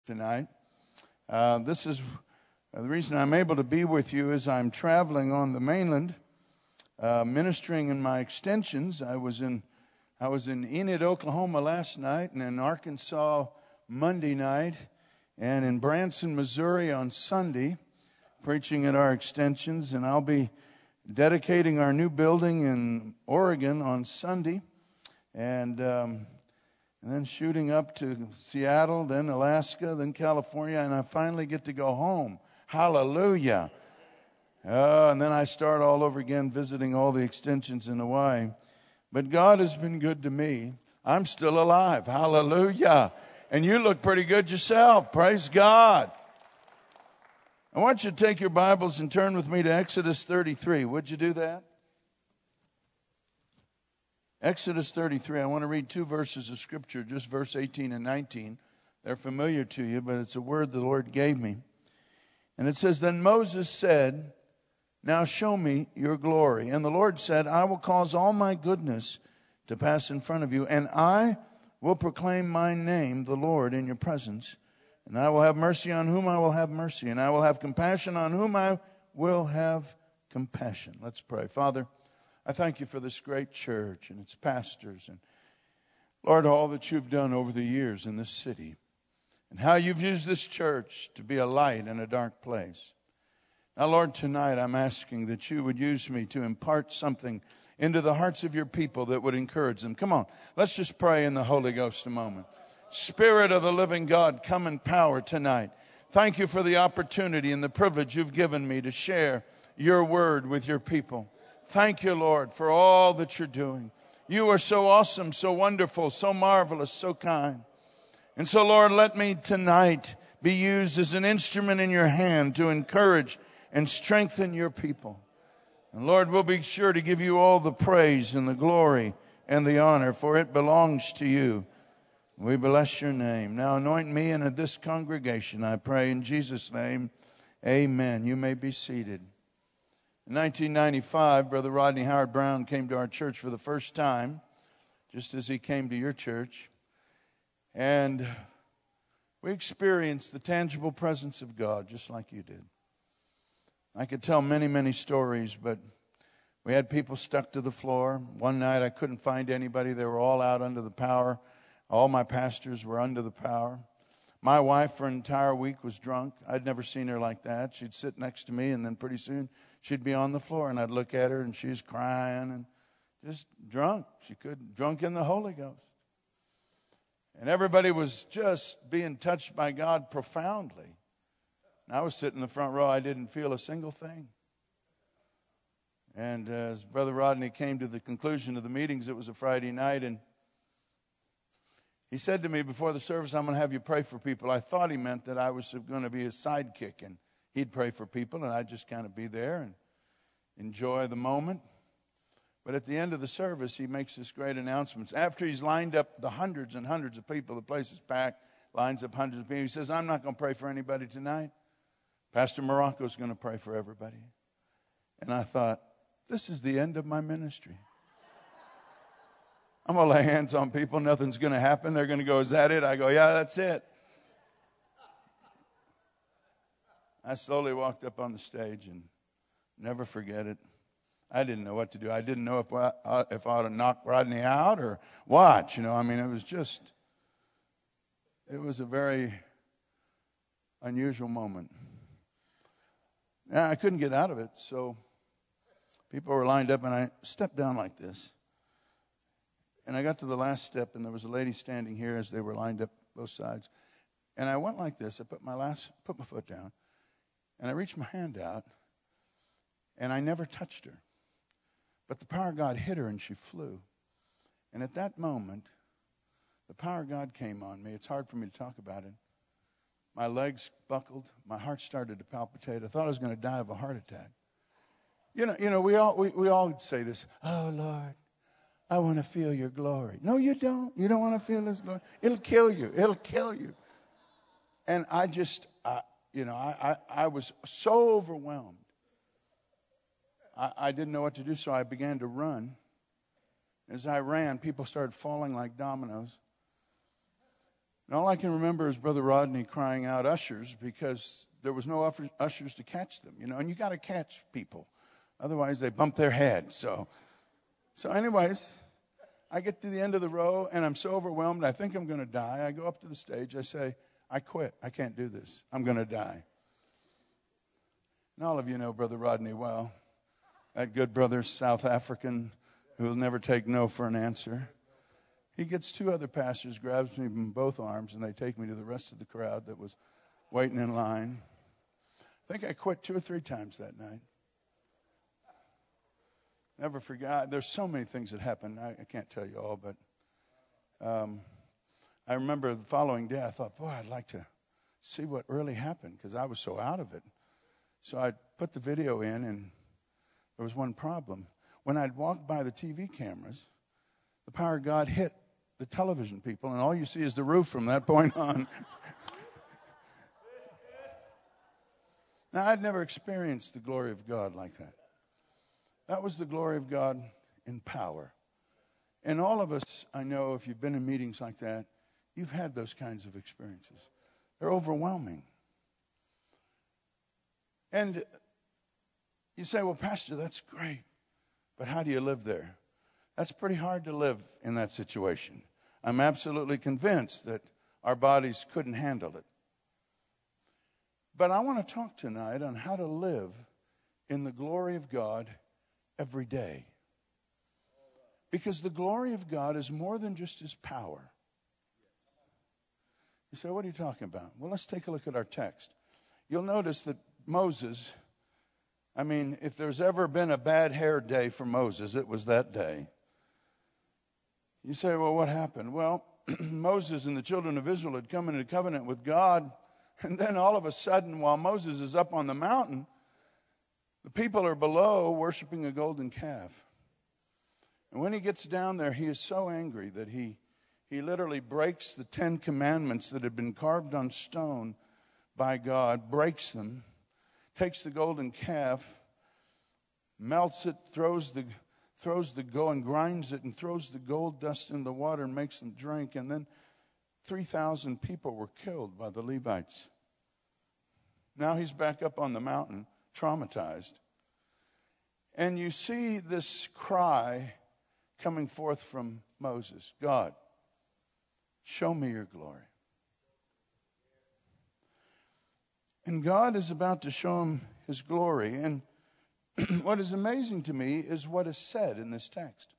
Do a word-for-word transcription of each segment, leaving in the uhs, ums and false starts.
tonight. Uh, this is uh, the reason I'm able to be with you is I'm traveling on the mainland, uh, ministering in my extensions. I was in I was in Enid, Oklahoma last night, and in Arkansas Monday night, and in Branson, Missouri on Sunday, preaching at our extensions. And I'll be dedicating our new building in Oregon on Sunday, and um, and then shooting up to Seattle, then Alaska, then California, and I finally get to go home. Hallelujah. Uh, and then I start all over again visiting all the extensions in Hawaii. But God has been good to me. I'm still alive. Hallelujah. And you look pretty good yourself. Praise God. I want you to take your Bibles and turn with me to Exodus thirty-three. Would you do that? Exodus thirty-three, I want to read two verses of Scripture, just verse eighteen and nineteen. They're familiar to you, but it's a word the Lord gave me. And it says, Then Moses said, Now show me your glory. And the Lord said, I will cause all my goodness to pass in front of you, and I will proclaim my name, the Lord, in your presence. And I will have mercy on whom I will have mercy, and I will have compassion on whom I will have compassion. Let's pray. Father, I thank you for this great church and its pastors, and Lord, all that you've done over the years in this city, and how you've used this church to be a light in a dark place. Now, Lord, tonight I'm asking that you would use me to impart something into the hearts of your people that would encourage them. Come on, let's just pray in the Holy Ghost a moment. Spirit of the living God, come in power tonight. Thank you for the opportunity and the privilege you've given me to share your word with your people. Thank you, Lord, for all that you're doing. You are so awesome, so wonderful, so marvelous, so kind. And so, Lord, let me tonight be used as an instrument in your hand to encourage and strengthen your people. And Lord, we'll be sure to give you all the praise and the glory and the honor, for it belongs to you. We bless your name. Now anoint me and this congregation, I pray in Jesus' name. Amen. You may be seated. In nineteen ninety-five, Brother Rodney Howard Brown came to our church for the first time, just as he came to your church. And we experienced the tangible presence of God, just like you did. I could tell many, many stories, but we had people stuck to the floor. One night I couldn't find anybody. They were all out under the power. All my pastors were under the power. My wife for an entire week was drunk. I'd never seen her like that. She'd sit next to me, and then pretty soon she'd be on the floor, and I'd look at her, and she's crying and just drunk. She could drunk in the Holy Ghost. And everybody was just being touched by God profoundly. And I was sitting in the front row. I didn't feel a single thing. And uh, as Brother Rodney came to the conclusion of the meetings, it was a Friday night, and he said to me before the service, I'm going to have you pray for people. I thought he meant that I was going to be his sidekick, and he'd pray for people, and I'd just kind of be there and enjoy the moment. But at the end of the service, he makes this great announcement. After he's lined up the hundreds and hundreds of people, the place is packed, lines up hundreds of people. He says, I'm not going to pray for anybody tonight. Pastor Morocco's going to pray for everybody. And I thought, this is the end of my ministry. I'm going to lay hands on people. Nothing's going to happen. They're going to go, is that it? I go, yeah, that's it. I slowly walked up on the stage and never forget it. I didn't know what to do. I didn't know if I, if I ought to knock Rodney out or what. You know, I mean, it was just, it was a very unusual moment. And I couldn't get out of it, so people were lined up, and I stepped down like this. And I got to the last step, and there was a lady standing here as they were lined up both sides. And I went like this. I put my last, put my foot down, and I reached my hand out, and I never touched her. But the power of God hit her, and she flew. And at that moment, the power of God came on me. It's hard for me to talk about it. My legs buckled. My heart started to palpitate. I thought I was going to die of a heart attack. You know, you know, we all we, we all say this. Oh, Lord, I want to feel your glory. No, you don't. You don't want to feel his glory. It'll kill you. It'll kill you. And I just, uh, you know, I, I, I was so overwhelmed. I, I didn't know what to do, so I began to run. As I ran, people started falling like dominoes. And all I can remember is Brother Rodney crying out, ushers, because there was no ushers to catch them, you know, and you got to catch people. Otherwise, they bump their head. So, so anyways, I get to the end of the row, and I'm so overwhelmed, I think I'm going to die. I go up to the stage. I say, I quit. I can't do this. I'm going to die. And all of you know Brother Rodney well, that good brother, South African, who will never take no for an answer. He gets two other pastors, grabs me in both arms, and they take me to the rest of the crowd that was waiting in line. I think I quit two or three times that night. Never forgot. There's so many things that happened. I, I can't tell you all, but um, I remember the following day, I thought, boy, I'd like to see what really happened, because I was so out of it. So I put the video in, and there was one problem. When I'd walked by the T V cameras, the power of God hit the television people, and all you see is the roof from that point on. Now, I'd never experienced the glory of God like that. That was the glory of God in power. And all of us, I know, if you've been in meetings like that, you've had those kinds of experiences. They're overwhelming. And you say, well, Pastor, that's great, but how do you live there? That's pretty hard to live in that situation. I'm absolutely convinced that our bodies couldn't handle it. But I want to talk tonight on how to live in the glory of God every day. Because the glory of God is more than just his power. You say, what are you talking about? Well, let's take a look at our text. You'll notice that Moses, I mean, if there's ever been a bad hair day for Moses, it was that day. You say, well, what happened? Well, Moses and the children of Israel had come into covenant with God, and then all of a sudden, while Moses is up on the mountain, the people are below worshiping a golden calf. And when he gets down there, he is so angry that he, he literally breaks the Ten Commandments that had been carved on stone by God, breaks them, takes the golden calf, melts it, throws the throws the gold and grinds it and throws the gold dust in the water and makes them drink. And then three thousand people were killed by the Levites. Now he's back up on the mountain, traumatized. And you see this cry coming forth from Moses. God, show me your glory. And God is about to show him his glory. And what is amazing to me is what is said in this text.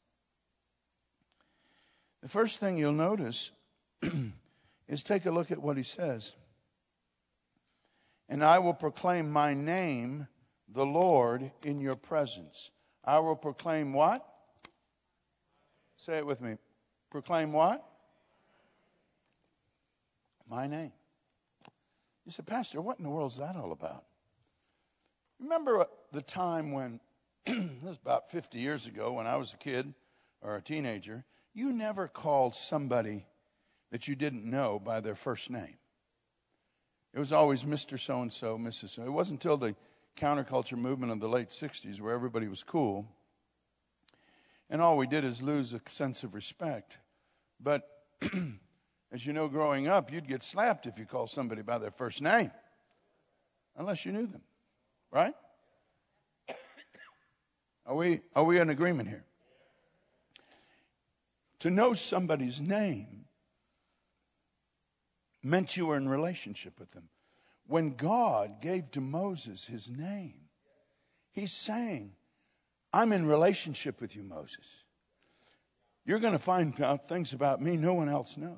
The first thing you'll notice is take a look at what he says. And I will proclaim my name, the Lord, in your presence. I will proclaim what? Say it with me. Proclaim what? My name. You said, Pastor, what in the world is that all about? Remember the time when, it was about fifty years ago when I was a kid or a teenager, you never called somebody that you didn't know by their first name. It was always Mister So-and-so, Missus So. It wasn't until the counterculture movement of the late sixties where everybody was cool. And all we did is lose a sense of respect. But as you know, growing up, you'd get slapped if you called somebody by their first name. Unless you knew them. Right? Are we, are we in agreement here? To know somebody's name meant you were in relationship with them. When God gave to Moses his name, he's saying, I'm in relationship with you, Moses. You're going to find out things about me no one else knows.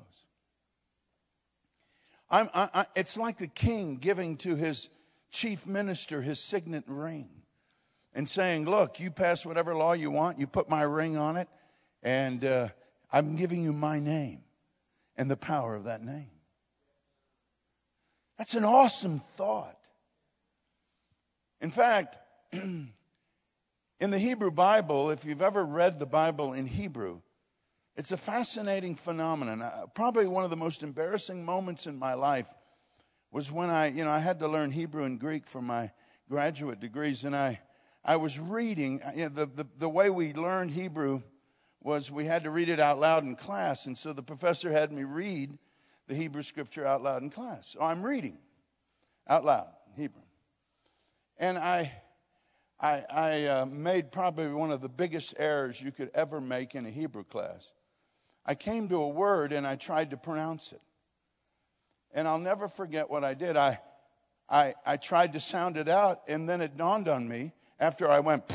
I'm, I, I, it's like the king giving to his chief minister his signet ring and saying, look, you pass whatever law you want, you put my ring on it, and uh, I'm giving you my name and the power of that name. That's an awesome thought. In fact, in the Hebrew Bible, if you've ever read the Bible in Hebrew, it's a fascinating phenomenon. Uh, probably one of the most embarrassing moments in my life was when I, you know, I had to learn Hebrew and Greek for my graduate degrees, and I, I was reading. You know, the, the the way we learned Hebrew was we had to read it out loud in class, and so the professor had me read the Hebrew scripture out loud in class. So I'm reading out loud in Hebrew. And I, I, I uh, made probably one of the biggest errors you could ever make in a Hebrew class. I came to a word and I tried to pronounce it. And I'll never forget what I did. I, I, I tried to sound it out, and then it dawned on me after I went,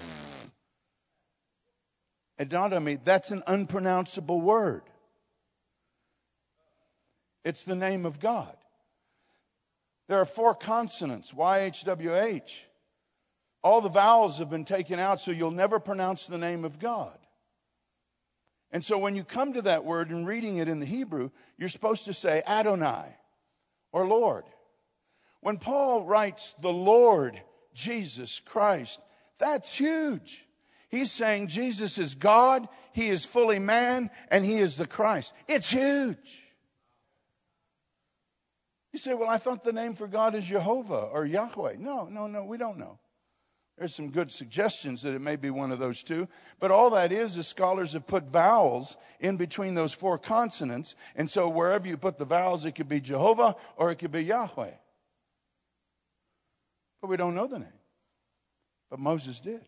it dawned on me, that's an unpronounceable word. It's the name of God. There are four consonants, Y H W H. All the vowels have been taken out, so you'll never pronounce the name of God. And so when you come to that word and reading it in the Hebrew, you're supposed to say Adonai or Lord. When Paul writes the Lord Jesus Christ, that's huge. He's saying Jesus is God, He is fully man, and He is the Christ. It's huge. You say, well, I thought the name for God is Jehovah or Yahweh. No, no, no, we don't know. There's some good suggestions that it may be one of those two. But all that is, is scholars have put vowels in between those four consonants. And so wherever you put the vowels, it could be Jehovah or it could be Yahweh. But we don't know the name. But Moses did.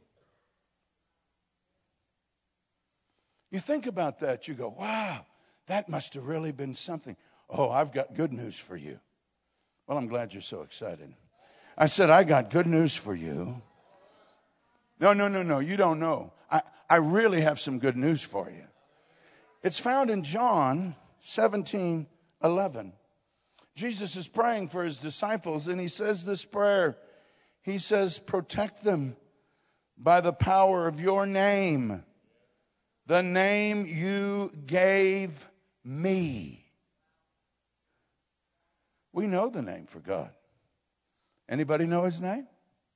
You think about that, you go, wow, that must have really been something. Oh, I've got good news for you. Well, I'm glad you're so excited. I said, I got good news for you. No, no, no, no, you don't know. I, I really have some good news for you. It's found in John seventeen eleven. Jesus is praying for his disciples, and he says this prayer. He says, protect them by the power of your name, the name you gave me. We know the name for God. Anybody know his name?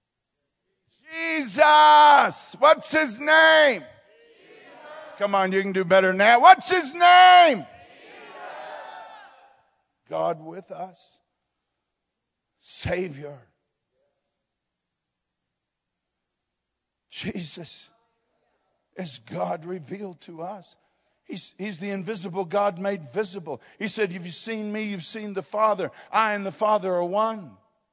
Jesus. What's his name? Jesus. Come on, you can do better than that. What's his name? Jesus. God with us. Savior. Jesus is God revealed to us. He's, he's the invisible God made visible. He said, if you've seen me, you've seen the Father. I and the Father are one.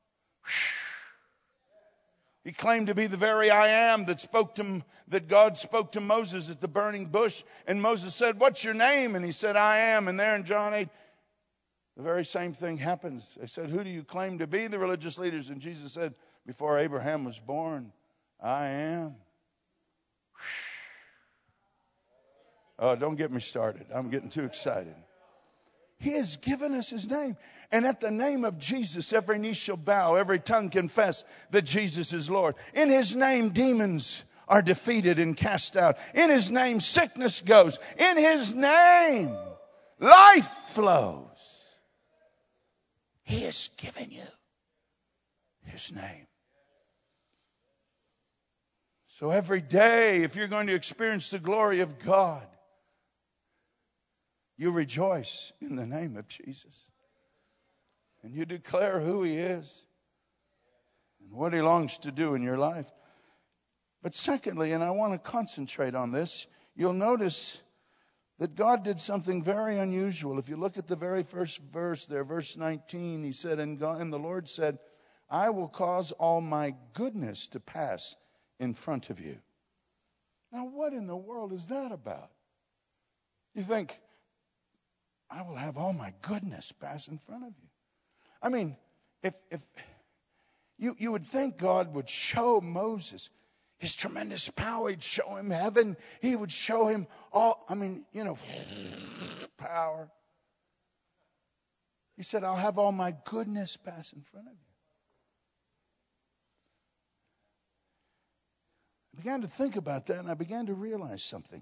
He claimed to be the very I am that spoke to that God spoke to Moses at the burning bush. And Moses said, what's your name? And he said, I am. And there in John eight, the very same thing happens. They said, who do you claim to be? The religious leaders. And Jesus said, before Abraham was born, I am. Oh, don't get me started. I'm getting too excited. He has given us his name. And at the name of Jesus, every knee shall bow, every tongue confess that Jesus is Lord. In his name, demons are defeated and cast out. In his name, sickness goes. In his name, life flows. He has given you his name. So every day, if you're going to experience the glory of God, you rejoice in the name of Jesus. And you declare who he is and what he longs to do in your life. But secondly, and I want to concentrate on this, you'll notice that God did something very unusual. If you look at the very first verse there, verse nineteen, he said, and, God, and the Lord said, I will cause all my goodness to pass in front of you. Now, what in the world is that about? You think, I will have all my goodness pass in front of you. I mean, if if you, you would think God would show Moses his tremendous power. He'd show him heaven. He would show him all, I mean, you know, power. He said, I'll have all my goodness pass in front of you. I began to think about that, and I began to realize something.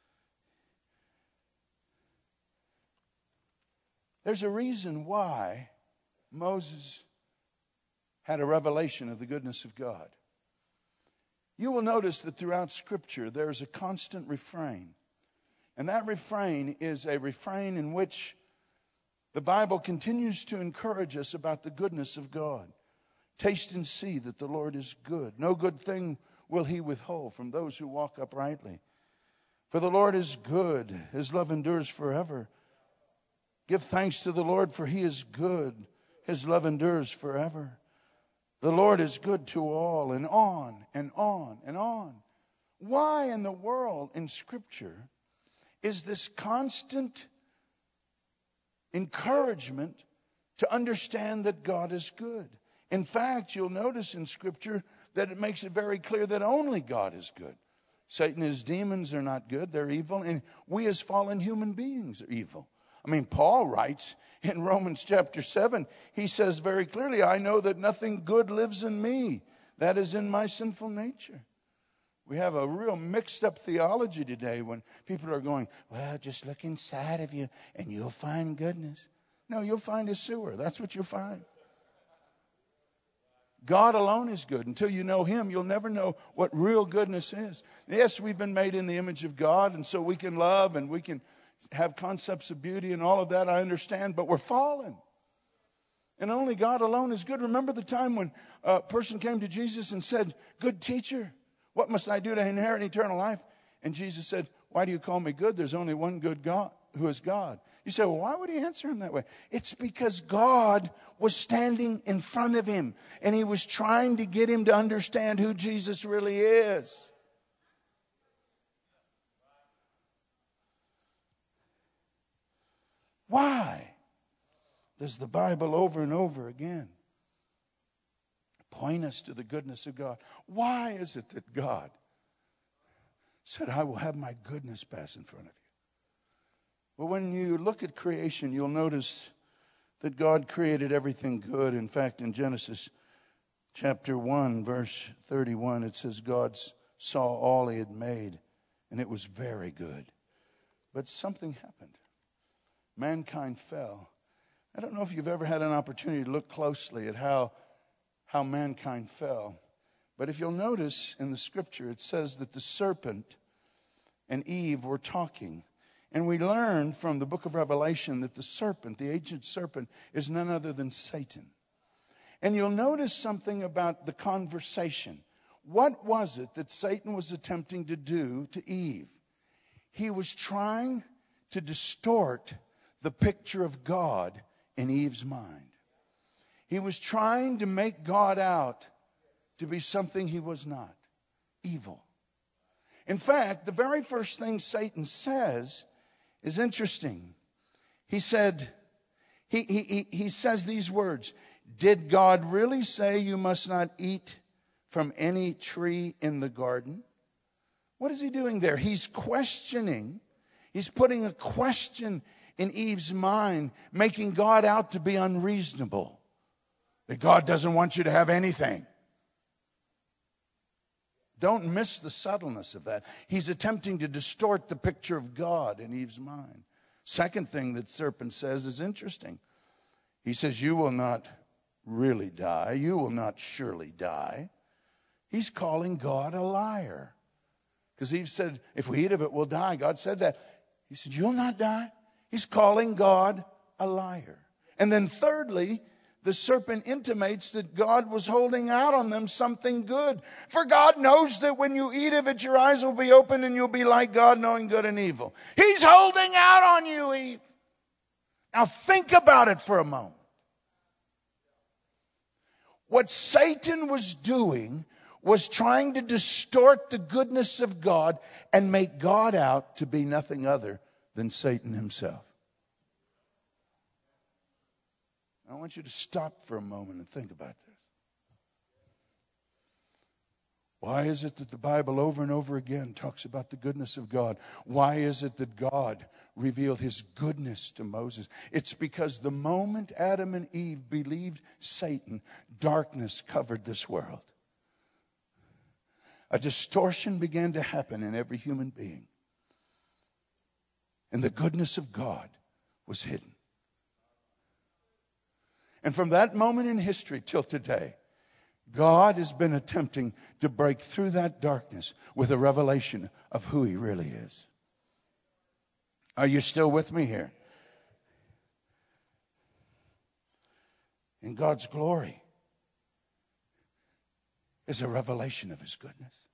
There's a reason why Moses had a revelation of the goodness of God. You will notice that throughout Scripture there is a constant refrain. And that refrain is a refrain in which the Bible continues to encourage us about the goodness of God. Taste and see that the Lord is good. No good thing will he withhold from those who walk uprightly. For the Lord is good. His love endures forever. Give thanks to the Lord, for he is good. His love endures forever. The Lord is good to all, and on and on and on. Why in the world in Scripture is this constant encouragement to understand that God is good? In fact, you'll notice in Scripture that it makes it very clear that only God is good. Satan and his demons are not good, they're evil, and we as fallen human beings are evil. I mean, Paul writes in Romans chapter seven, he says very clearly, I know that nothing good lives in me, that is in my sinful nature. We have a real mixed up theology today when people are going, well, just look inside of you and you'll find goodness. No, you'll find a sewer. That's what you'll find. God alone is good. Until you know him, you'll never know what real goodness is. Yes, we've been made in the image of God, and so we can love and we can have concepts of beauty and all of that, I understand, but we're fallen. And only God alone is good. Remember the time when a person came to Jesus and said, good teacher, what must I do to inherit eternal life? And Jesus said, why do you call me good? There's only one good God, who is God. You say, well, why would he answer him that way? It's because God was standing in front of him, and he was trying to get him to understand who Jesus really is. Why does the Bible over and over again point us to the goodness of God? Why is it that God said, I will have my goodness pass in front of you? Well, when you look at creation, you'll notice that God created everything good. In fact, in Genesis chapter one, verse thirty-one, it says, God saw all he had made, and it was very good. But something happened. Mankind fell. I don't know if you've ever had an opportunity to look closely at how, how mankind fell. But if you'll notice in the scripture, it says that the serpent and Eve were talking. And we learn from the book of Revelation that the serpent, the ancient serpent, is none other than Satan. And you'll notice something about the conversation. What was it that Satan was attempting to do to Eve? He was trying to distort the picture of God in Eve's mind. He was trying to make God out to be something he was not, evil. In fact, the very first thing Satan says is interesting. He said, he, he, he, he says these words, did God really say you must not eat from any tree in the garden? What is he doing there? He's questioning. He's putting a question in Eve's mind, making God out to be unreasonable. That God doesn't want you to have anything. Don't miss the subtleness of that. He's attempting to distort the picture of God in Eve's mind. Second thing that serpent says is interesting. He says, you will not really die. You will not surely die. He's calling God a liar. Because Eve said, if we eat of it, we'll die. God said that. He said, you'll not die. He's calling God a liar. And then thirdly, the serpent intimates that God was holding out on them something good. For God knows that when you eat of it, your eyes will be open and you'll be like God, knowing good and evil. He's holding out on you, Eve. Now think about it for a moment. What Satan was doing was trying to distort the goodness of God and make God out to be nothing other than Satan himself. I want you to stop for a moment and think about this. Why is it that the Bible over and over again talks about the goodness of God? Why is it that God revealed his goodness to Moses? It's because the moment Adam and Eve believed Satan, darkness covered this world. A distortion began to happen in every human being. And the goodness of God was hidden. And from that moment in history till today, God has been attempting to break through that darkness with a revelation of who he really is. Are you still with me here? And God's glory is a revelation of his goodness.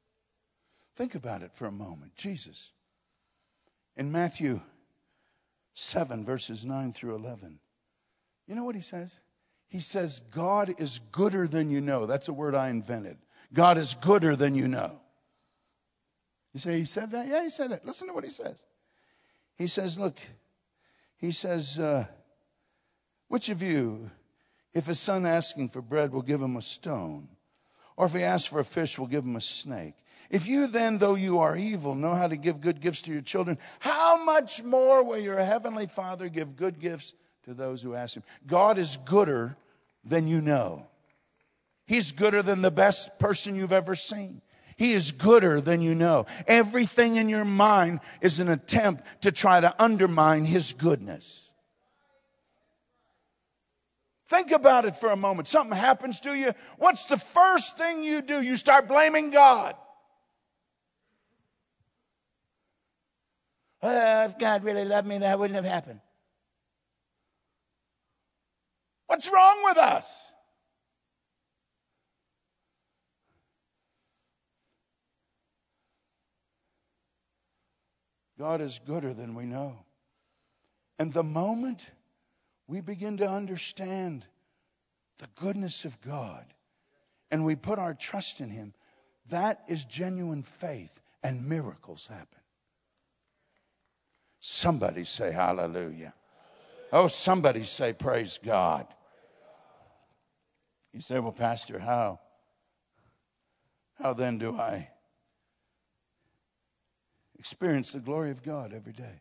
Think about it for a moment. Jesus, in Matthew seven, verses nine through eleven. You know what he says? He says, God is gooder than you know. That's a word I invented. God is gooder than you know. You say, he said that? Yeah, he said that. Listen to what he says. He says, look, he says, uh, which of you, if his son asking for bread, will give him a stone? Or if he asks for a fish, will give him a snake? If you then, though you are evil, know how to give good gifts to your children, how much more will your heavenly Father give good gifts to those who ask him? God is gooder than you know. He's gooder than the best person you've ever seen. He is gooder than you know. Everything in your mind is an attempt to try to undermine his goodness. Think about it for a moment. Something happens to you. What's the first thing you do? You start blaming God. Well, if God really loved me, that wouldn't have happened. What's wrong with us? God is gooder than we know. And the moment we begin to understand the goodness of God and we put our trust in him, that is genuine faith, and miracles happen. Somebody say hallelujah. Oh, somebody say praise God. You say, well, Pastor, how? How then do I experience the glory of God every day?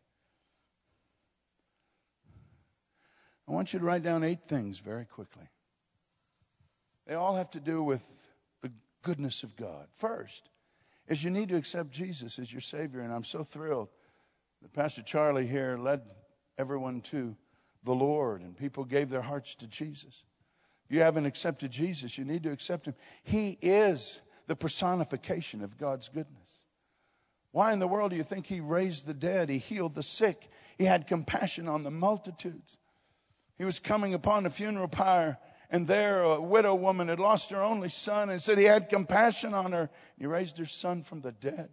I want you to write down eight things very quickly. They all have to do with the goodness of God. First is you need to accept Jesus as your Savior, and I'm so thrilled that Pastor Charlie here led everyone to the Lord, and people gave their hearts to Jesus. If you haven't accepted Jesus, you need to accept him. He is the personification of God's goodness. Why in the world do you think he raised the dead? He healed the sick. He had compassion on the multitudes. He was coming upon a funeral pyre, and there a widow woman had lost her only son, and said he had compassion on her. He raised her son from the dead.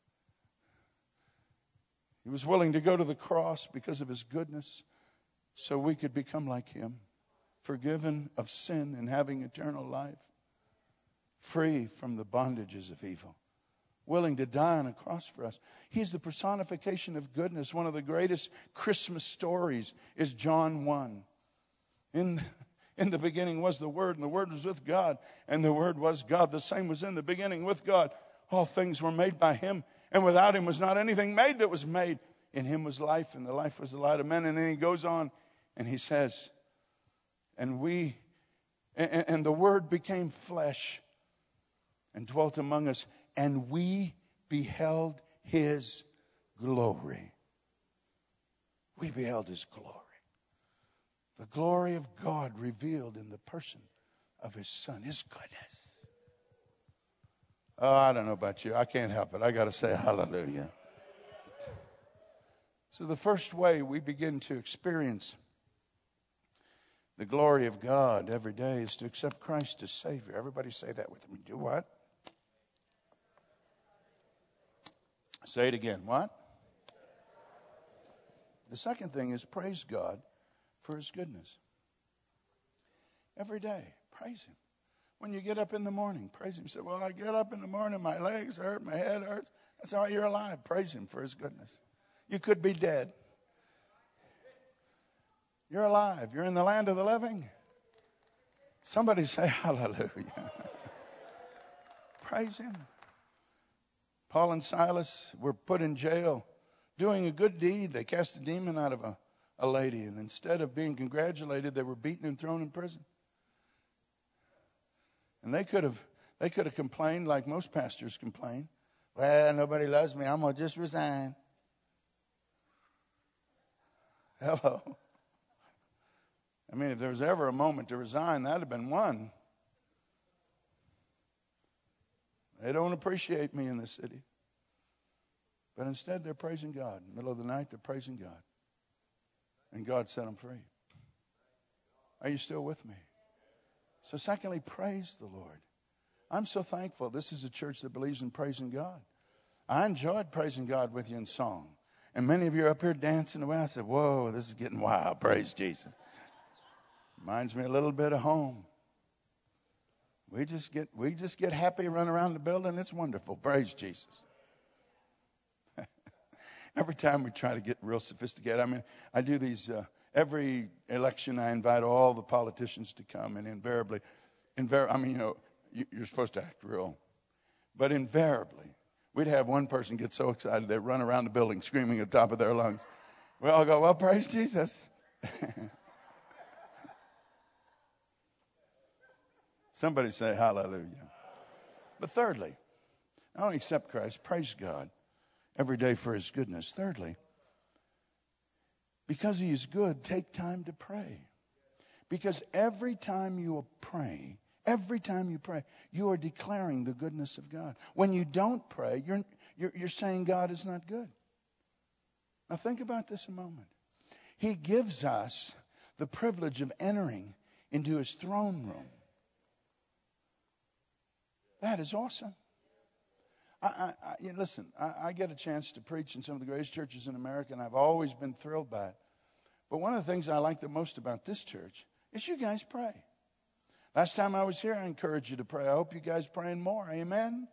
He was willing to go to the cross because of his goodness so we could become like him, forgiven of sin and having eternal life, free from the bondages of evil, willing to die on a cross for us. He's the personification of goodness. One of the greatest Christmas stories is John one. In, in the beginning was the Word, and the Word was with God, and the Word was God. The same was in the beginning with God. All things were made by him, and without him was not anything made that was made. In him was life, and the life was the light of men. And then he goes on, and he says, and we, and, and the Word became flesh and dwelt among us, and we beheld his glory. We beheld his glory. The glory of God revealed in the person of his Son, his goodness. Oh, I don't know about you. I can't help it. I got to say hallelujah. So the first way we begin to experience the glory of God every day is to accept Christ as Savior. Everybody say that with me. Do what? Say it again. What? The second thing is praise God for his goodness. Every day, praise him. When you get up in the morning, praise him. You say, well, I get up in the morning, my legs hurt, my head hurts. That's all right, you're alive. Praise him for his goodness. You could be dead. You're alive. You're in the land of the living. Somebody say hallelujah. Praise him. Paul and Silas were put in jail doing a good deed. They cast a demon out of a, a lady, and instead of being congratulated, they were beaten and thrown in prison. And they could have they could have complained like most pastors complain. Well, nobody loves me. I'm going to just resign. Hello. I mean, if there was ever a moment to resign, that would have been one. They don't appreciate me in this city. But instead, they're praising God. In the middle of the night, they're praising God. And God set them free. Are you still with me? So secondly, praise the Lord. I'm so thankful. This is a church that believes in praising God. I enjoyed praising God with you in song. And many of you are up here dancing away. I said, whoa, this is getting wild. Praise Jesus. Reminds me a little bit of home. We just get we just get happy, run around the building. It's wonderful. Praise Jesus. Every time we try to get real sophisticated, I mean, I do these, uh, every election I invite all the politicians to come, and invariably, invar- I mean, you know, you, you're supposed to act real. But invariably, we'd have one person get so excited they run around the building screaming at the top of their lungs. We all go, well, praise Jesus. Somebody say hallelujah. But thirdly, not only accept Christ, praise God every day for his goodness. Thirdly, because he is good, take time to pray. Because every time you pray, every time you pray, you are declaring the goodness of God. When you don't pray, you're, you're, you're saying God is not good. Now think about this a moment. He gives us the privilege of entering into his throne room. That is awesome. I, I, I, you know, listen, I, I get a chance to preach in some of the greatest churches in America, and I've always been thrilled by it. But one of the things I like the most about this church is you guys pray. Last time I was here, I encouraged you to pray. I hope you guys praying more. Amen?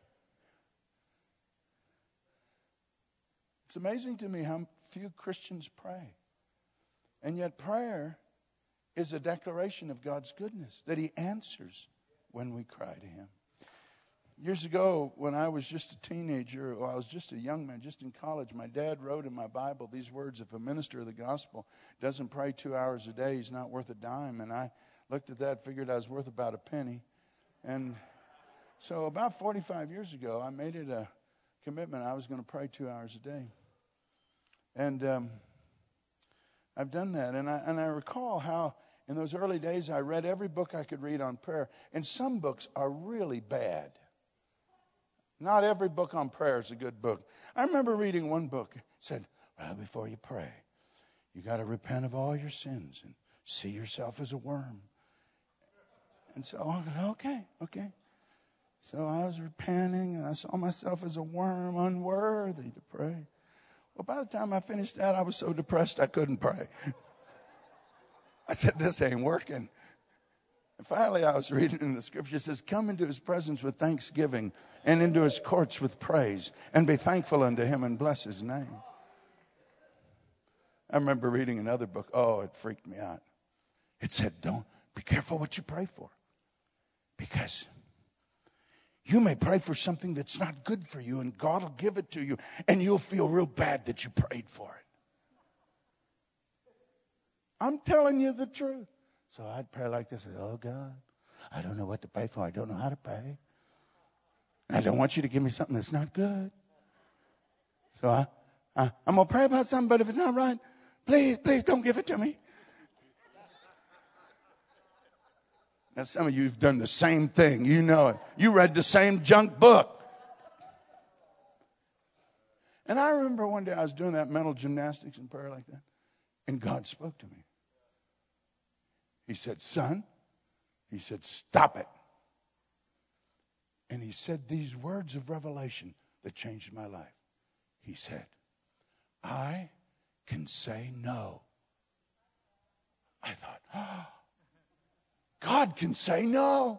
It's amazing to me how few Christians pray. And yet prayer is a declaration of God's goodness, that he answers when we cry to him. Years ago, when I was just a teenager, or I was just a young man, just in college, my dad wrote in my Bible these words: if a minister of the gospel doesn't pray two hours a day, he's not worth a dime. And I looked at that, figured I was worth about a penny. And so about forty-five years ago, I made it a commitment I was going to pray two hours a day. And um, I've done that. And I, and I recall how in those early days I read every book I could read on prayer. And some books are really bad. Not every book on prayer is a good book. I remember reading one book. It said, well, before you pray, you got to repent of all your sins and see yourself as a worm. And so, okay, okay. So I was repenting, and I saw myself as a worm, unworthy to pray. Well, by the time I finished that, I was so depressed I couldn't pray. I said, this ain't working. And finally, I was reading in the scripture, it says, come into his presence with thanksgiving and into his courts with praise, and be thankful unto him and bless his name. I remember reading another book. Oh, it freaked me out. It said, don't, be careful what you pray for. Because you may pray for something that's not good for you, and God will give it to you, and you'll feel real bad that you prayed for it. I'm telling you the truth. So I'd pray like this. Oh, God, I don't know what to pray for. I don't know how to pray. I don't want you to give me something that's not good. So I, I, I'm going to pray about something, but if it's not right, please, please don't give it to me. Now, some of you have done the same thing. You know it. You read the same junk book. And I remember one day I was doing that mental gymnastics and prayer like that, and God spoke to me. He said, son, he said, stop it. And he said these words of revelation that changed my life. He said, I can say no. I thought, oh, God can say no.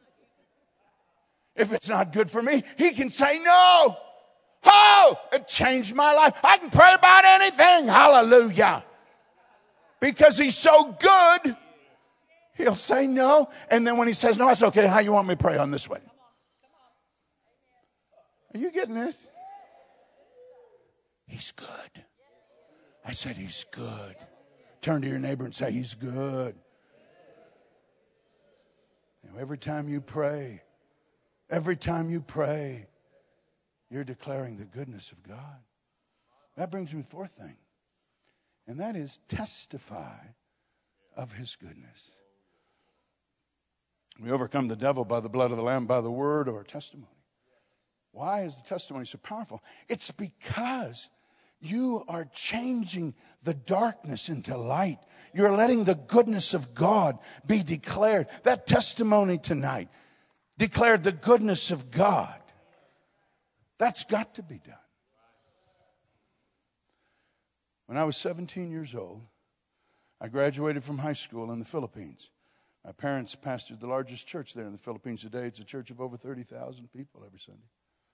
If it's not good for me, he can say no. Oh, it changed my life. I can pray about anything. Hallelujah. Because he's so good. He'll say no, and then when he says no, I say, okay, how you want me to pray on this way? Are you getting this? He's good. I said he's good. Turn to your neighbor and say he's good. Now, every time you pray, every time you pray, you're declaring the goodness of God. That brings me to the fourth thing, and that is testify of his goodness. We overcome the devil by the blood of the Lamb, by the word of our testimony. Why is the testimony so powerful? It's because you are changing the darkness into light. You're letting the goodness of God be declared. That testimony tonight declared the goodness of God. That's got to be done. When I was seventeen years old, I graduated from high school in the Philippines. My parents pastored the largest church there in the Philippines today. It's a church of over thirty thousand people every Sunday.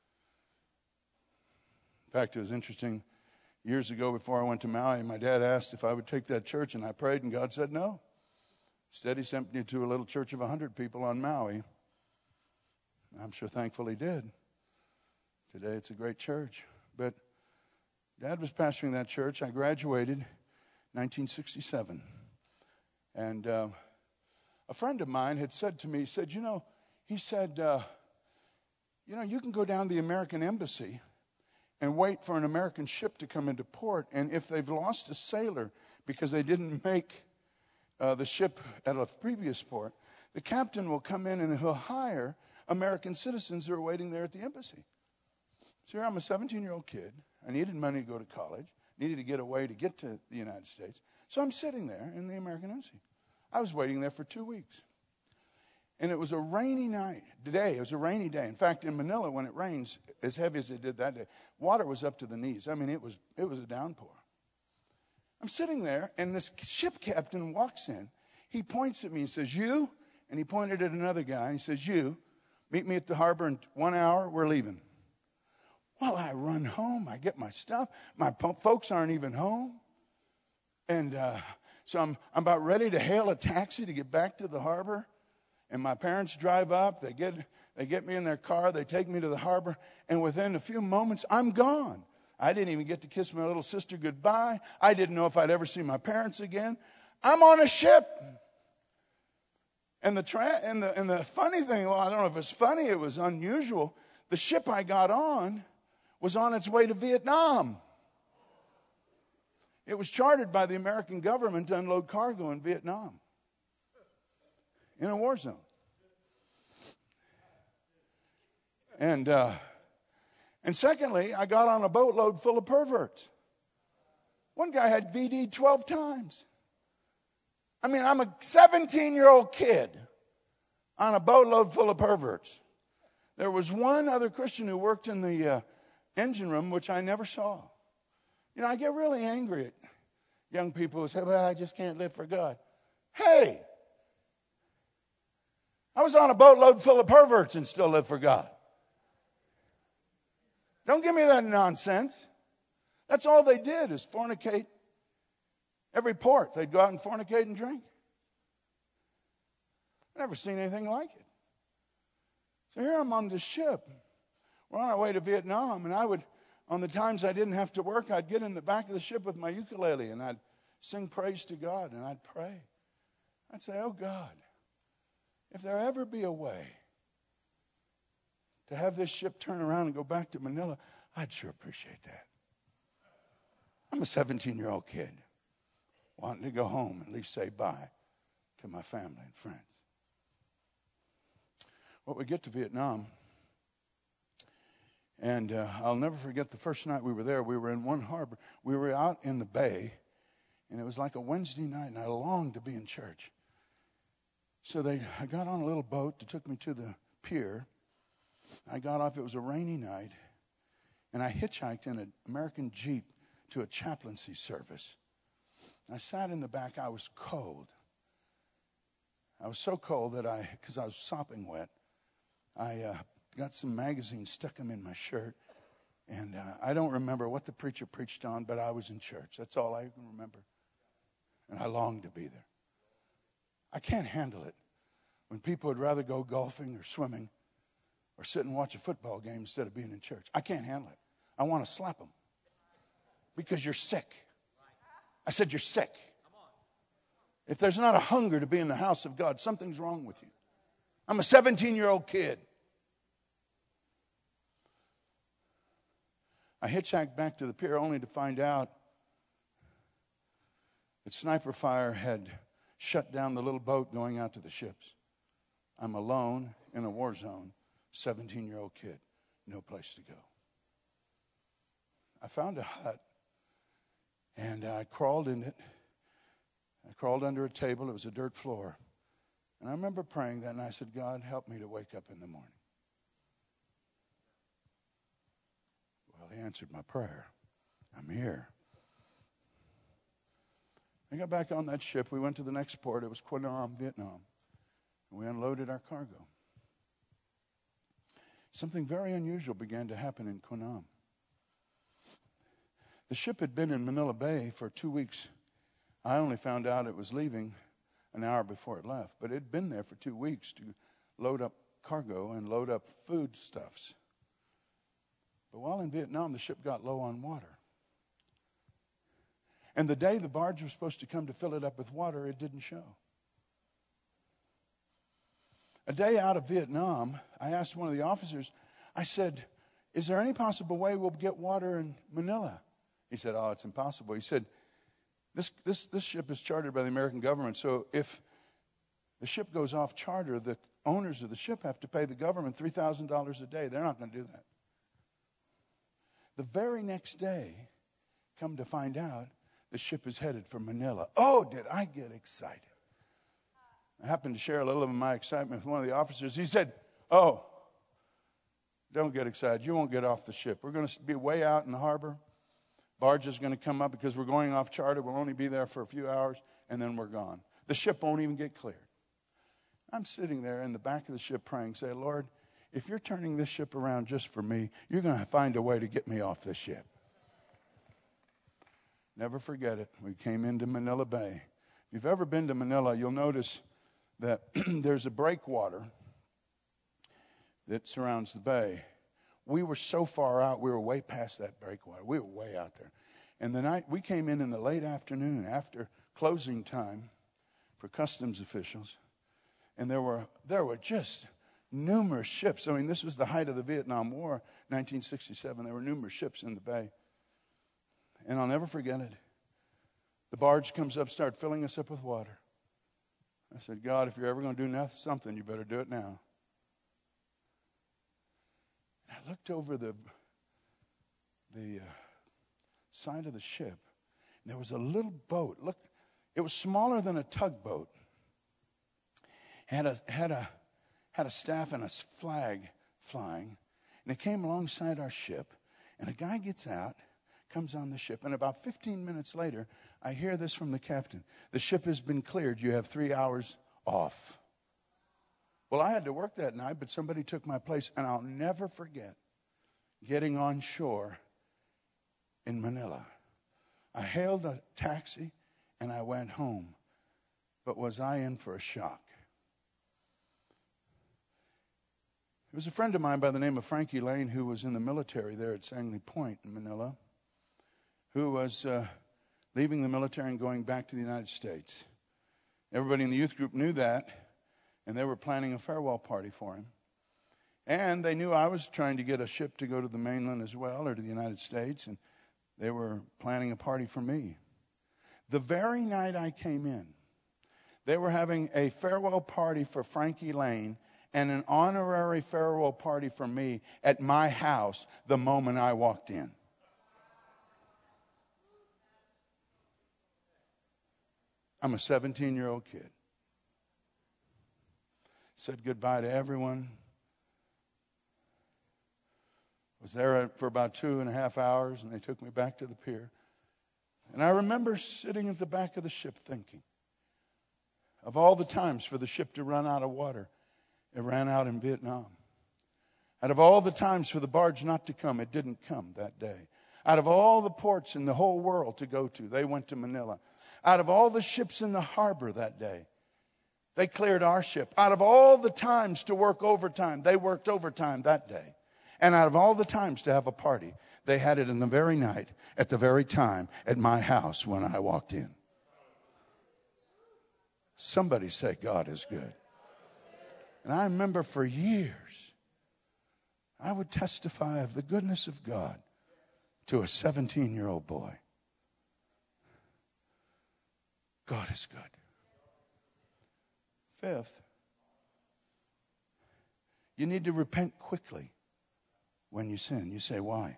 In fact, it was interesting. Years ago, before I went to Maui, my dad asked if I would take that church, and I prayed, and God said no. Instead, he sent me to a little church of one hundred people on Maui. I'm sure thankful he did. Today, it's a great church. But Dad was pastoring that church. I graduated in nineteen sixty-seven. And uh, a friend of mine had said to me, he said, you know, he said, uh, you know, you can go down to the American embassy and wait for an American ship to come into port. And if they've lost a sailor because they didn't make uh, the ship at a previous port, the captain will come in and he'll hire American citizens who are waiting there at the embassy. So here I'm a seventeen-year-old kid. I needed money to go to college, needed to get away to get to the United States. So I'm sitting there in the American embassy. I was waiting there for two weeks. And it was a rainy night, day. It was a rainy day. In fact, in Manila, when it rains, as heavy as it did that day, water was up to the knees. I mean, it was it was a downpour. I'm sitting there, and this ship captain walks in. He points at me and says, you, and he pointed at another guy, and he says, you, meet me at the harbor in one hour, we're leaving. Well, I run home. I get my stuff. My folks aren't even home. And uh, so I'm, I'm about ready to hail a taxi to get back to the harbor. And my parents drive up, they get they get me in their car, they take me to the harbor, and within a few moments, I'm gone. I didn't even get to kiss my little sister goodbye. I didn't know if I'd ever see my parents again. I'm on a ship. And the tra- and the and the funny thing, well, I don't know if it's funny, it was unusual. The ship I got on was on its way to Vietnam. It was chartered by the American government to unload cargo in Vietnam. In a war zone. And uh, and secondly, I got on a boatload full of perverts. One guy had V D'd twelve times. I mean, I'm a seventeen-year-old kid on a boatload full of perverts. There was one other Christian who worked in the uh, engine room, which I never saw. You know, I get really angry at young people who say, well, I just can't live for God. Hey! I was on a boatload full of perverts and still live for God. Don't give me that nonsense. That's all they did is fornicate. Every port, they'd go out and fornicate and drink. I've never seen anything like it. So here I'm on this ship. We're on our way to Vietnam, and I would, on the times I didn't have to work, I'd get in the back of the ship with my ukulele, and I'd sing praise to God, and I'd pray. I'd say, oh God, if there ever be a way to have this ship turn around and go back to Manila, I'd sure appreciate that. I'm a seventeen-year-old kid wanting to go home and at least say bye to my family and friends. Well, we get to Vietnam, and uh, I'll never forget the first night we were there. We were in one harbor. We were out in the bay, and it was like a Wednesday night, and I longed to be in church. So they, I got on a little boat that took me to the pier. I got off. It was a rainy night, and I hitchhiked in an American Jeep to a chaplaincy service. I sat in the back. I was cold. I was so cold that I, because I was sopping wet, I uh, got some magazines, stuck them in my shirt, and uh, I don't remember what the preacher preached on, but I was in church. That's all I can remember, and I longed to be there. I can't handle it when people would rather go golfing or swimming or sit and watch a football game instead of being in church. I can't handle it. I want to slap them because you're sick. I said, you're sick. If there's not a hunger to be in the house of God, something's wrong with you. I'm a seventeen-year-old kid. I hitchhiked back to the pier only to find out that sniper fire had shut down the little boat going out to the ships. I'm alone in a war zone, seventeen-year-old kid, no place to go. I found a hut, and I crawled in it. I crawled under a table. It was a dirt floor. And I remember praying that, and I said, God, help me to wake up in the morning. Well, he answered my prayer. I'm here. I got back on that ship. We went to the next port. It was Quang, Vietnam. And we unloaded our cargo. Something very unusual began to happen in Quang. The ship had been in Manila Bay for two weeks. I only found out it was leaving an hour before it left. But it had been there for two weeks to load up cargo and load up foodstuffs. But while in Vietnam, the ship got low on water. And the day the barge was supposed to come to fill it up with water, it didn't show. A day out of Vietnam, I asked one of the officers, I said, is there any possible way we'll get water in Manila? He said, oh, it's impossible. He said, this, this, this ship is chartered by the American government, so if the ship goes off charter, the owners of the ship have to pay the government three thousand dollars a day. They're not going to do that. The very next day, come to find out, the ship is headed for Manila. Oh, did I get excited. I happened to share a little of my excitement with one of the officers. He said, oh, don't get excited. You won't get off the ship. We're going to be way out in the harbor. Barge is going to come up because we're going off charter. We'll only be there for a few hours, and then we're gone. The ship won't even get cleared. I'm sitting there in the back of the ship praying, say, Lord, if you're turning this ship around just for me, you're going to find a way to get me off this ship. Never forget it. We came into Manila Bay. If you've ever been to Manila, you'll notice that there's a breakwater that surrounds the bay. We were so far out, we were way past that breakwater. We were way out there. And the night we came in in the late afternoon after closing time for customs officials, and there were there were just numerous ships. I mean, this was the height of the Vietnam War, nineteen sixty-seven. There were numerous ships in the bay. And I'll never forget it. The barge comes up, started filling us up with water. I said, God, if you're ever going to do nothing, something, you better do it now. And I looked over the, the uh, side of the ship, and there was a little boat. Look, it was smaller than a tugboat. Had a, had a, had a staff and a flag flying. And it came alongside our ship, and a guy gets out, comes on the ship, and about fifteen minutes later, I hear this from the captain. The ship has been cleared. You have three hours off. Well, I had to work that night, but somebody took my place, and I'll never forget getting on shore in Manila. I hailed a taxi, and I went home. But was I in for a shock? It was a friend of mine by the name of Frankie Lane who was in the military there at Sangley Point in Manila, who was uh, leaving the military and going back to the United States. Everybody in the youth group knew that, and they were planning a farewell party for him. And they knew I was trying to get a ship to go to the mainland as well, or to the United States, and they were planning a party for me. The very night I came in, they were having a farewell party for Frankie Lane and an honorary farewell party for me at my house the moment I walked in. I'm a seventeen-year-old kid. Said goodbye to everyone. Was there for about two and a half hours, and they took me back to the pier. And I remember sitting at the back of the ship thinking of all the times for the ship to run out of water. It ran out in Vietnam. Out of all the times for the barge not to come, it didn't come that day. Out of all the ports in the whole world to go to, they went to Manila. Out of all the ships in the harbor that day, they cleared our ship. Out of all the times to work overtime, they worked overtime that day. And out of all the times to have a party, they had it in the very night, at the very time, at my house when I walked in. Somebody say, God is good. And I remember for years, I would testify of the goodness of God to a seventeen-year-old boy. God is good. Fifth, you need to repent quickly when you sin. You say, why?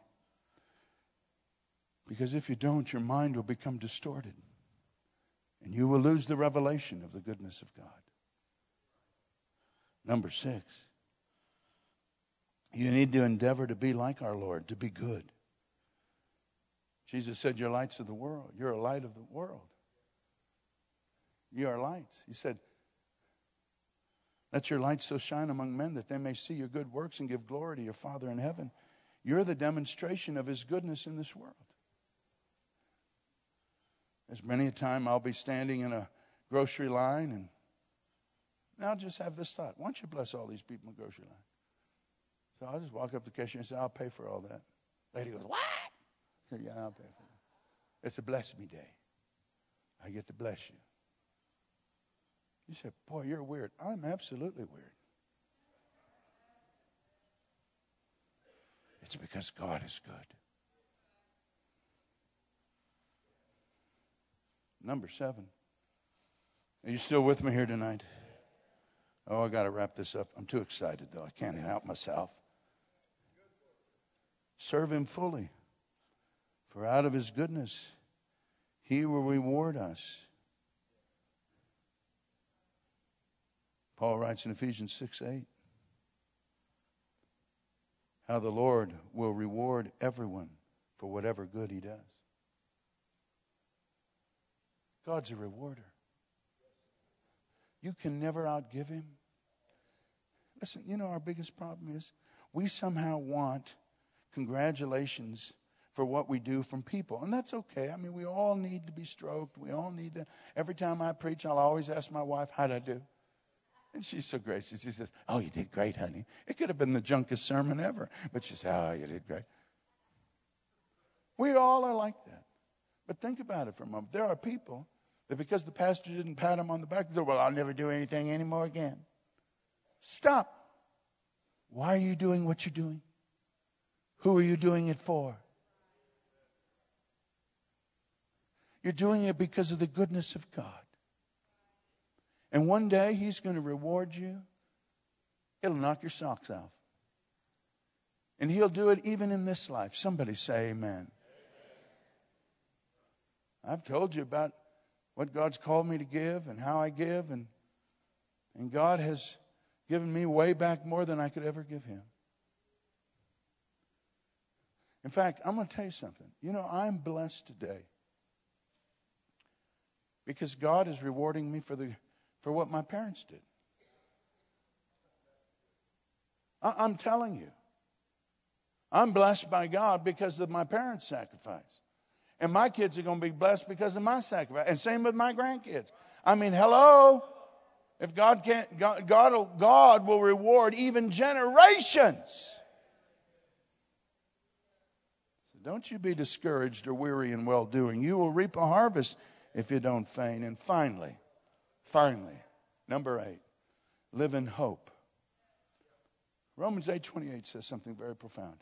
Because if you don't, your mind will become distorted. And you will lose the revelation of the goodness of God. Number six, you need to endeavor to be like our Lord, to be good. Jesus said, you're lights of the world. You're a light of the world. Ye are lights. He said, let your light so shine among men that they may see your good works and give glory to your Father in heaven. You're the demonstration of His goodness in this world. There's many a time I'll be standing in a grocery line and I'll just have this thought. Why don't you bless all these people in the grocery line? So I'll just walk up to the cashier and say, I'll pay for all that. Lady goes, what? I said, yeah, I'll pay for it. It's a bless me day. I get to bless you. You said, boy, you're weird. I'm absolutely weird. It's because God is good. Number seven. Are you still with me here tonight? Oh, I got to wrap this up. I'm too excited, though. I can't help myself. Serve Him fully, for out of His goodness, He will reward us. Paul writes in Ephesians six eight, how the Lord will reward everyone for whatever good he does. God's a rewarder. You can never outgive Him. Listen, you know our biggest problem is we somehow want congratulations for what we do from people. And that's okay. I mean, we all need to be stroked. We all need that. Every time I preach, I'll always ask my wife, how'd I do? And she's so gracious. She says, oh, you did great, honey. It could have been the junkest sermon ever. But she says, oh, you did great. We all are like that. But think about it for a moment. There are people that because the pastor didn't pat them on the back, they say, well, I'll never do anything anymore again. Stop. Why are you doing what you're doing? Who are you doing it for? You're doing it because of the goodness of God. And one day He's going to reward you. It'll knock your socks off. And He'll do it even in this life. Somebody say amen. Amen. I've told you about what God's called me to give and how I give. And, and God has given me way back more than I could ever give Him. In fact, I'm going to tell you something. You know, I'm blessed today because God is rewarding me for the for what my parents did. I, I'm telling you. I'm blessed by God because of my parents' sacrifice. And my kids are going to be blessed because of my sacrifice. And same with my grandkids. I mean, hello. If God can't, God, God, will, God will reward even generations. So don't you be discouraged or weary in well-doing. You will reap a harvest if you don't faint. And finally, finally, number eight, live in hope. Romans eight twenty-eight says something very profound.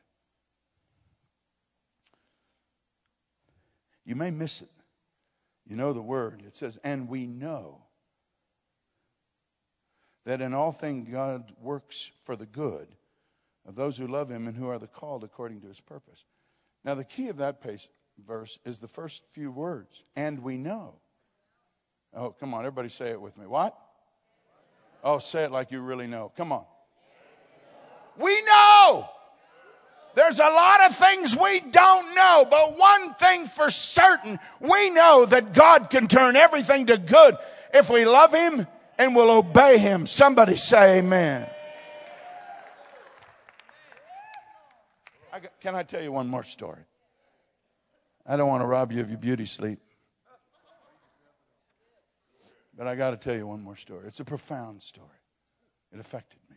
You may miss it. You know the word. It says, and we know that in all things God works for the good of those who love Him and who are the called according to His purpose. Now the key of that verse is the first few words, and we know. Oh, come on, everybody say it with me. What? Oh, say it like you really know. Come on. We know. There's a lot of things we don't know, but one thing for certain, we know that God can turn everything to good if we love Him and will obey Him. Somebody say amen. I got, can I tell you one more story? I don't want to rob you of your beauty sleep. But I got to tell you one more story. It's a profound story. It affected me.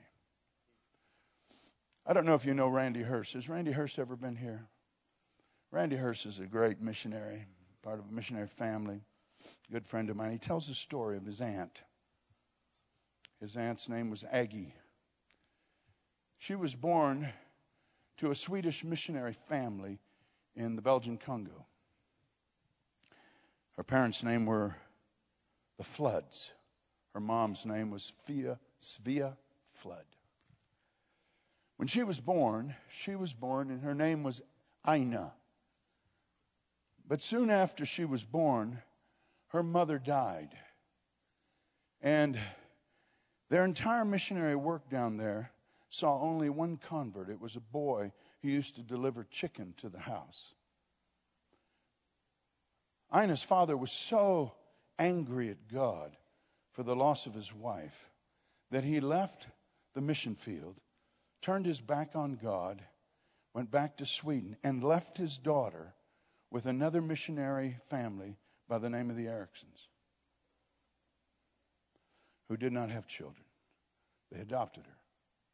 I don't know if you know Randy Hurst. Has Randy Hurst ever been here? Randy Hurst is a great missionary, part of a missionary family, a good friend of mine. He tells the story of his aunt. His aunt's name was Aggie. She was born to a Swedish missionary family in the Belgian Congo. Her parents' name were the Floods. Her mom's name was Fia, Svea Flood. When she was born, she was born and her name was Aina. But soon after she was born, her mother died. And their entire missionary work down there saw only one convert. It was a boy who used to deliver chicken to the house. Ina's father was so angry at God for the loss of his wife that he left the mission field, turned his back on God, went back to Sweden, and left his daughter with another missionary family by the name of the Ericksons, who did not have children. They adopted her.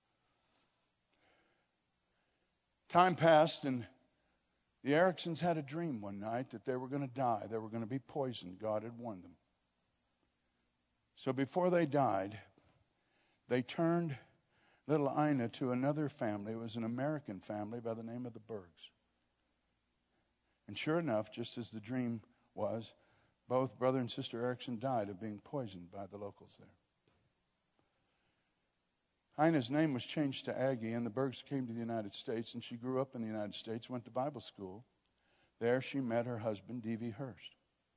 Time passed, and the Ericksons had a dream one night that they were going to die. They were going to be poisoned. God had warned them. So before they died, they turned little Ina to another family. It was an American family by the name of the Bergs. And sure enough, just as the dream was, both brother and sister Erickson died of being poisoned by the locals there. Ina's name was changed to Aggie, and the Bergs came to the United States, and she grew up in the United States, went to Bible school. There she met her husband, D V Hurst.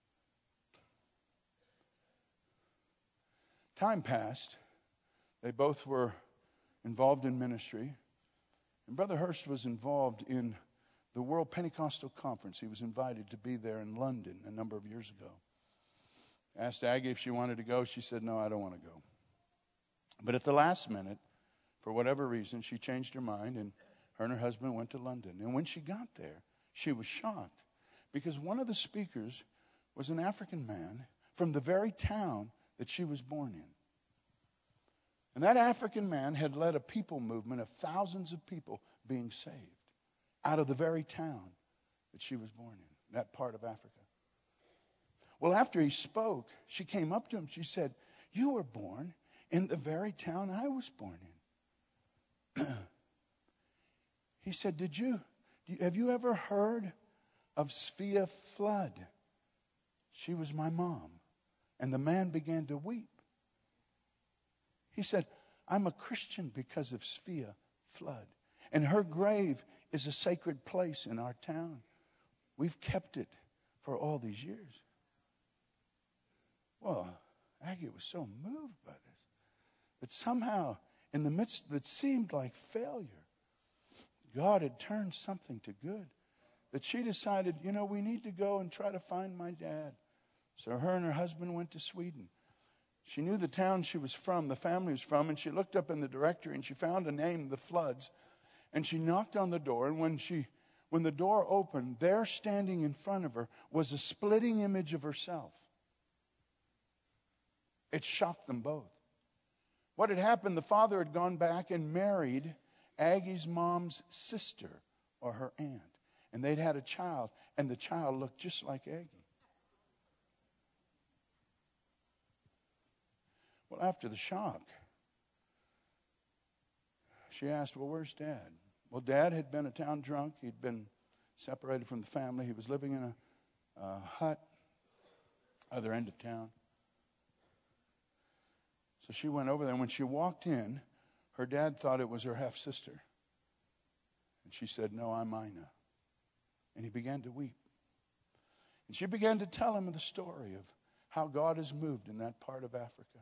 Time passed. They both were involved in ministry. And Brother Hurst was involved in the World Pentecostal Conference. He was invited to be there in London a number of years ago. Asked Aggie if she wanted to go. She said, no, I don't want to go. But at the last minute, for whatever reason, she changed her mind, and her and her husband went to London. And when she got there, she was shocked because one of the speakers was an African man from the very town that she was born in. And that African man had led a people movement of thousands of people being saved out of the very town that she was born in, that part of Africa. Well, after he spoke, she came up to him. She said, you were born in the very town I was born in. He said, did you, have you ever heard of Svea Flood? She was my mom. And the man began to weep. He said, I'm a Christian because of Svea Flood. And her grave is a sacred place in our town. We've kept it for all these years. Well, Aggie was so moved by this that somehow, in the midst that seemed like failure, God had turned something to good. That she decided, you know, we need to go and try to find my dad. So her and her husband went to Sweden. She knew the town she was from, the family was from, and she looked up in the directory and she found a name, the Floods. And she knocked on the door, and when she, when the door opened, there standing in front of her was a splitting image of herself. It shocked them both. What had happened, the father had gone back and married Aggie's mom's sister or her aunt. And they'd had a child, and the child looked just like Aggie. Well, after the shock, she asked, well, where's Dad? Well, Dad had been a town drunk. He'd been separated from the family. He was living in a, a hut, other end of town. So she went over there, and when she walked in, her dad thought it was her half-sister. And she said, no, I'm Ina. And he began to weep. And she began to tell him the story of how God has moved in that part of Africa.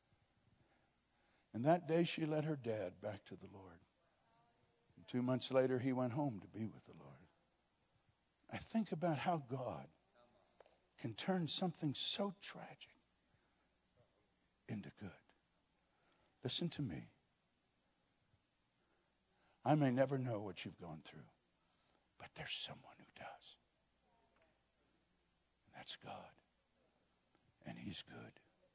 And that day she led her dad back to the Lord. And two months later, he went home to be with the Lord. I think about how God can turn something so tragic into good. Listen to me. I may never know what you've gone through, but there's someone who does. And that's God. And He's good.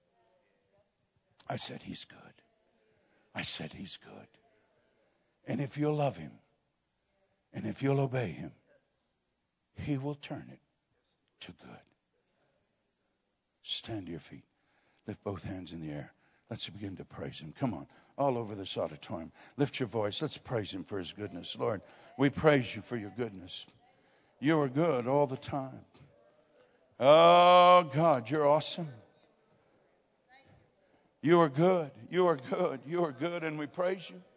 I said He's good. I said He's good. And if you'll love Him, and if you'll obey Him, He will turn it to good. Stand to your feet. Lift both hands in the air. Let's begin to praise Him. Come on, all over this auditorium. Lift your voice. Let's praise Him for His goodness. Lord, we praise You for Your goodness. You are good all the time. Oh, God, You're awesome. You are good. You are good. You are good, and we praise You.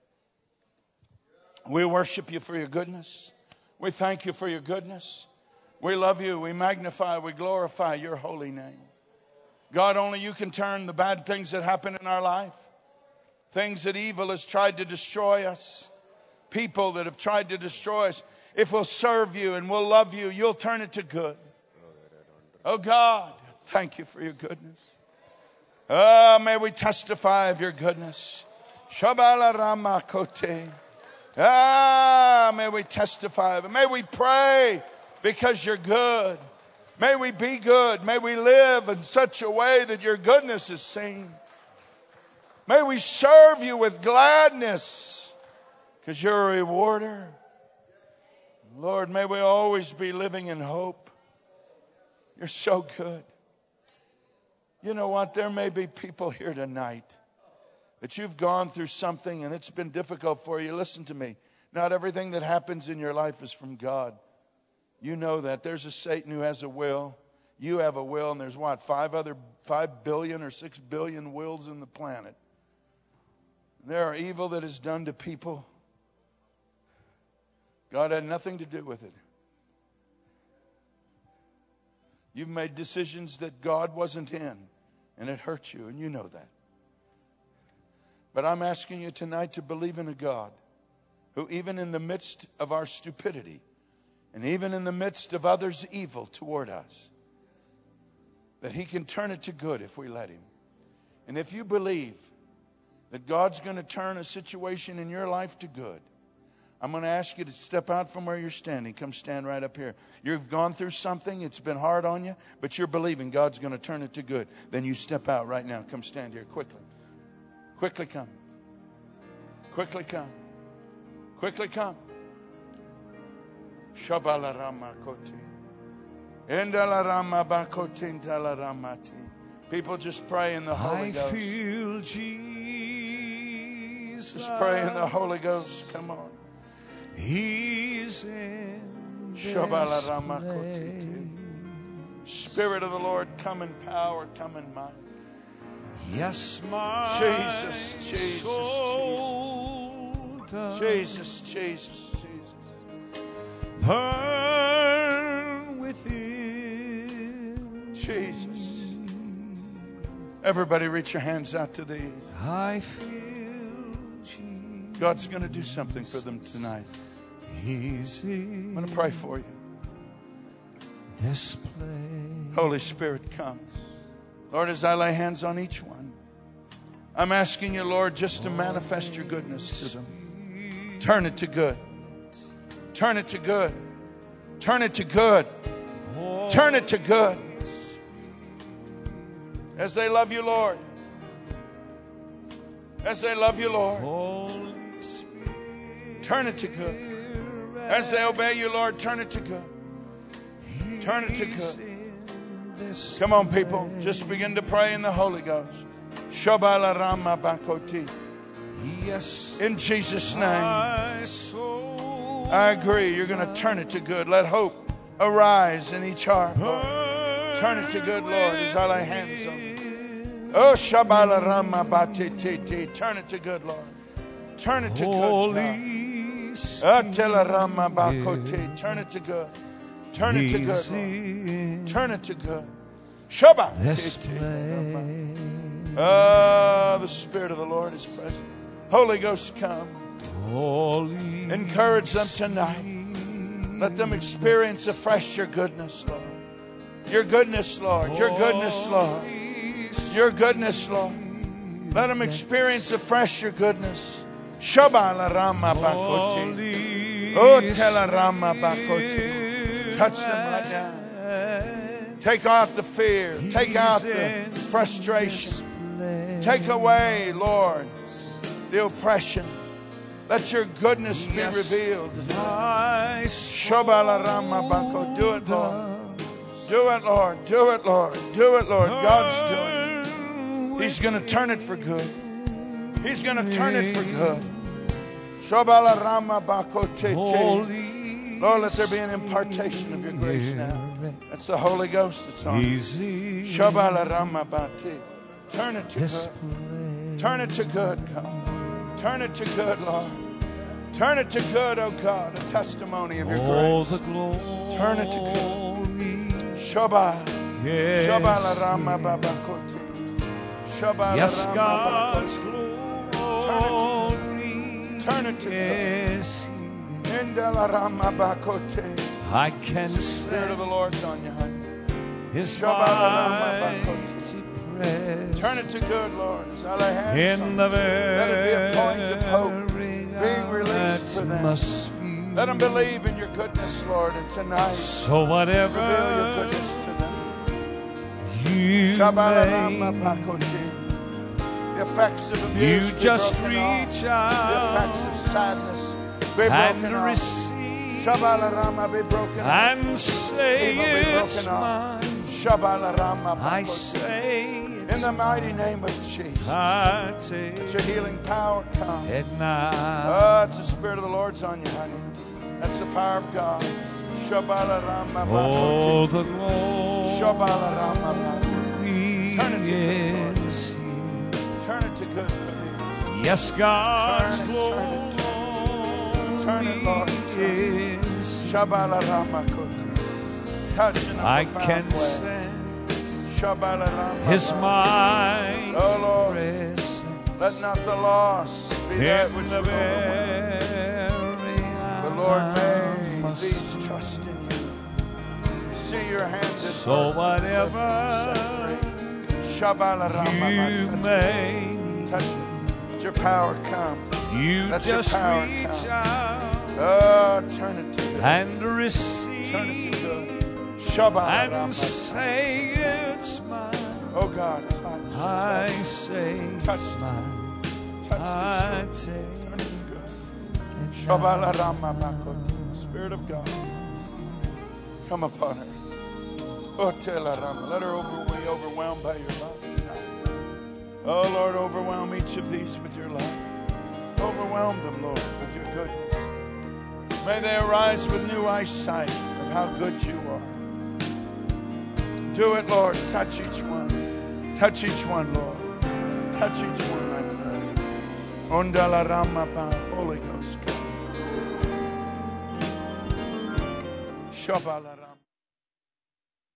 We worship You for Your goodness. We thank You for Your goodness. We love You. We magnify, we glorify Your holy name. God, only You can turn the bad things that happen in our life, things that evil has tried to destroy us, people that have tried to destroy us. If we'll serve You and we'll love You, You'll turn it to good. Oh God, thank You for Your goodness. Oh, may we testify of your goodness. Shabalaramakoteh. Ah, may we testify of it. May we pray because you're good. May we be good. May we live in such a way that your goodness is seen. May we serve you with gladness because you're a rewarder. Lord, may we always be living in hope. You're so good. You know what? There may be people here tonight that you've gone through something and it's been difficult for you. Listen to me. Not everything that happens in your life is from God. You know that. There's a Satan who has a will. You have a will, and there's what? Five other, five billion or six billion wills in the planet. There are evil that is done to people. God had nothing to do with it. You've made decisions that God wasn't in, and it hurt you, and you know that. But I'm asking you tonight to believe in a God who, even in the midst of our stupidity, and even in the midst of others' evil toward us, that He can turn it to good if we let Him. And if you believe that God's going to turn a situation in your life to good, I'm going to ask you to step out from where you're standing. Come stand right up here. You've gone through something. It's been hard on you, but you're believing God's going to turn it to good. Then you step out right now. Come stand here quickly. Quickly come. Quickly come. Quickly come. People, just pray in the Holy Ghost. I feel Jesus. Just pray in the Holy Ghost. Come on. He's in this place. Spirit of the Lord, come in power, come in might. Yes, my Jesus, Jesus, soul does Jesus, Jesus, Jesus. burn within Jesus. Everybody reach your hands out to these. I feel Jesus. God's going to do something for them tonight. He's in I'm going to pray for you. this place. Holy Spirit, come. Lord, as I lay hands on each one, I'm asking you, Lord, just to manifest your goodness to them. Turn it to good. Turn it to good. Turn it to good. Turn it to good. As they love you, Lord. As they love you, Lord. Turn it to good. As they obey you, Lord, turn it to good. Turn it to good. Come on, people. Just begin to pray in the Holy Ghost. Yes, In Jesus' name. my soul I agree. You're going to turn it to good. Let hope arise in each heart, Lord. Turn it to good, Lord, as I lay hands on you. Oh, Shabala Rama Batiti. Turn it to good, Lord. Turn it to good, God. Atela Rama Bakote. Turn it to good. Turn it to good, Lord. Turn it to good. Shabbat. this place. Ah, the Spirit of the Lord is present. Holy Ghost, come. Holy Encourage them tonight. Let them experience afresh your goodness, Lord. Your goodness, Lord. Your goodness, Lord. Your goodness, Lord. Let them experience afresh your goodness. Shabala Rama Bakoti. Oh, Tela Rama Bakoti. Touch them right now. Take out the fear. Take out the frustration. Take away, Lord, the oppression. Let your goodness be revealed. Shabala Rama Bako. Do it, Lord. Do it, Lord. Do it, Lord. Do it, Lord. God's doing it. He's going to turn it for good. He's going to turn it for good. Shabala Rama Bako Te. Lord, let there be an impartation of your grace now. That's the Holy Ghost that's on you. Shabala Rama Bate. Turn it to good. Turn it to good, God. Turn it to good, Lord. Turn it to good, oh God. A testimony of your grace. Turn it to good. Shabbat. Shabala Rama Babakote. Shabala Yes, Rama God's Babakote. Turn it to good. Indala Rama Bakote. I can Spirit of the Lord's on you, honey. His Shabala Rama mighty Bakote. rest. Turn it to good, Lord. As I lay hands In on the them, let it be a point of hope very being released for them. atmosphere. Let them believe in your goodness, Lord. And tonight, So whatever reveal your goodness to them. you Shabalarama may, pakoti. The effects of abuse you be just broken off. reach The effects out of sadness be broken and off. receive Shabalarama be broken off. and say Evil be it's broken off. mine. Shabalarama I pakoti. say In it's the mighty name of Jesus. I take Let your healing power come. it now. Oh, it's the Spirit of the Lord's on you, honey. That's the power of God. Shabalarama Oh, pakoti. the glory Shabalarama pakoti. Turn it to good, Lord. is here. Turn it to good for me. Yes, God's Turn it, glory Turn it, Lord. Turn is Shabalarama koti. Touch in a I profound can way. sense Shabalarama His pakoti. mighty Oh, Lord. presence Let not the loss be that in which the would overwhelm. very But Lord, may atmosphere. these trust in you. See your hands at So work to whatever deliver, set free. Shabalarama you touch may it. need, Touch it. Let your power come. you Let your just power reach come. out Oh, turn it to good. and Turn it to receive good. and Shabalarama. say it's mine. Oh God, touch. I touch, say Touch. it's mine. touch I this. take Lord. Turn it to good. it now. Shabalarama makoti. Spirit of God, come upon her. Oh, telarama. Let her over, be overwhelmed by your love tonight. Oh, Lord, overwhelm each of these with your love. Overwhelm them, Lord, with your goodness. May they arise with new eyesight of how good you are. Do it, Lord. Touch each one. Touch each one, Lord. Touch each one, I pray. Ondalarama ba, Holy Ghost. Shabalarama.